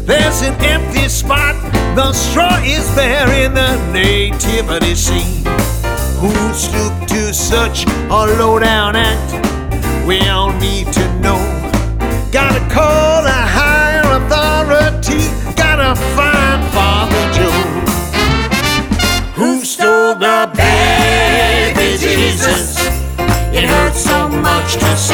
There's an empty spot, the straw is there in the nativity scene. Who stooped to such a low-down act? We all need to know. Gotta call a higher authority, gotta find Father Joe. Who stole the baby Jesus? It hurts so much to see.